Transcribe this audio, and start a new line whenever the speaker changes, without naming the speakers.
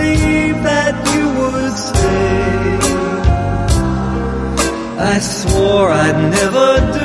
believe that you would stay. I swore I'd never do